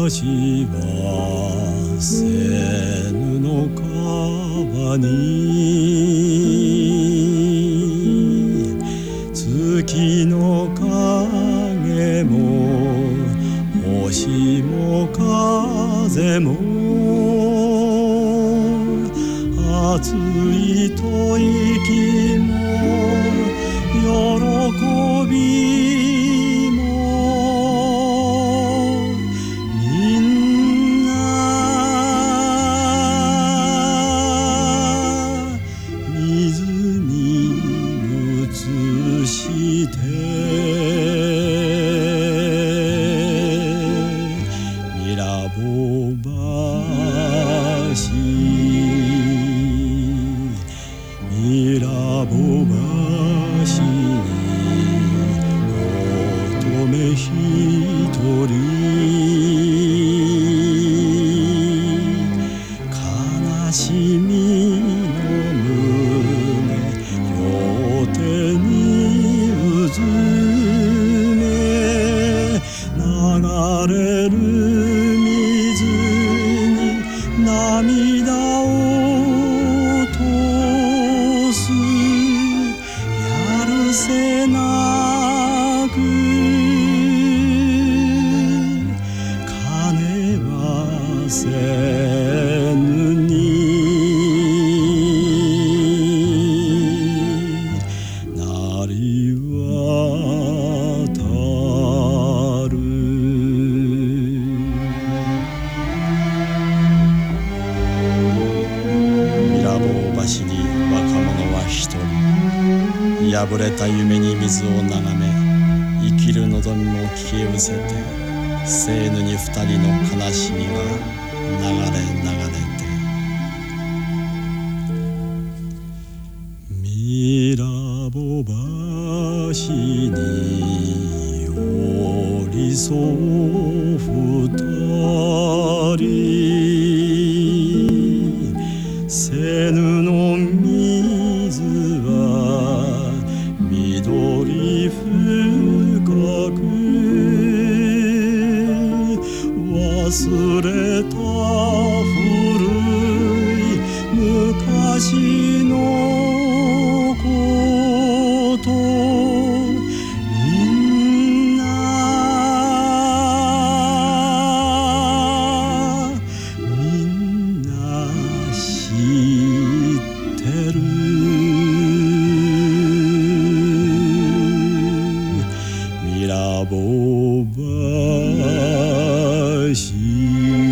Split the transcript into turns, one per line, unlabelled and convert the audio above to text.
私は瀬布の川に月の影も星も風も暑い吐息も喜びもみんな水に映してミラボ橋ミラボ橋に乙女一人悲しみの胸両手にうずめ流れる水に涙をやるせなく金はせぬになりわたるミラボ橋に若者は一人破れた夢に水を眺め生きる望みも消え失せてセーヌに二人の悲しみは流れ流れてミラボ橋に寄り添う二人セーヌの水は緑深く忘れた古い昔のことみんな知ってるミラボ橋